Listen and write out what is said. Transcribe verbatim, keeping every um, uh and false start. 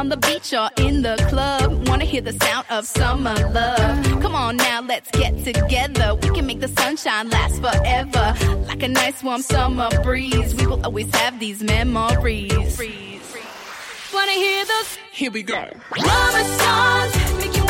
on the beach or in the club. Wanna hear the sound of summer love. Come on now, let's get together. We can make the sunshine last forever. Like a nice warm summer breeze. We will always have these memories. Wanna hear those? Here we go. Summer songs make you